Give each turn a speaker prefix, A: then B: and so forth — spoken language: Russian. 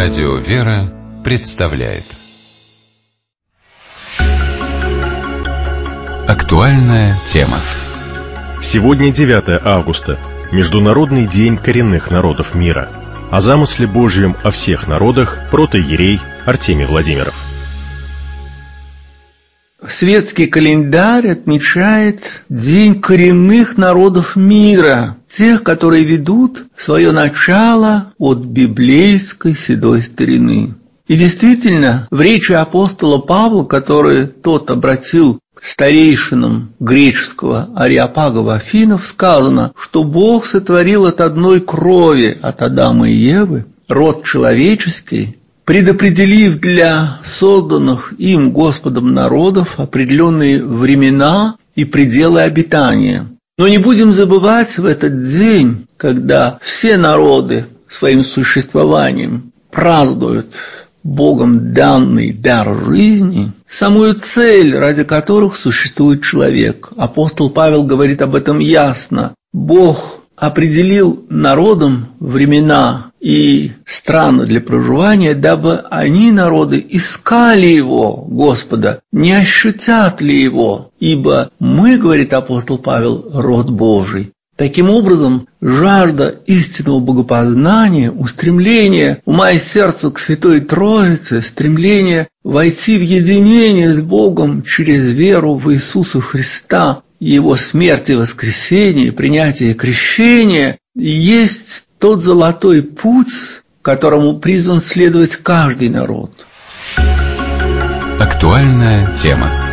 A: Радио «Вера» представляет актуальная тема.
B: Сегодня 9 августа, Международный день коренных народов мира. О замысле Божьем о всех народах протоиерей Артемий Владимиров.
C: Светский календарь отмечает День коренных народов мира, тех, которые ведут свое начало от библейской седой старины. И действительно, в речи апостола Павла, который тот обратил к старейшинам греческого Ареопага в Афинах, сказано, что Бог сотворил от одной крови, от Адама и Евы, род человеческий, предопределив для созданных им Господом народов определенные времена и пределы обитания. Но не будем забывать в этот день, когда все народы своим существованием празднуют Богом данный дар жизни, самую цель, ради которых существует человек. Апостол Павел говорит об этом ясно. Бог определил народам времена и страны для проживания, дабы они, народы, искали Его, Господа, не ощутят ли Его, ибо мы, говорит апостол Павел, род Божий. Таким образом, жажда истинного богопознания, устремление ума и сердца к Святой Троице, стремление войти в единение с Богом через веру в Иисуса Христа, Его смерть и воскресение, принятие крещения, есть тот золотой путь, которому призван следовать каждый народ.
A: Актуальная тема.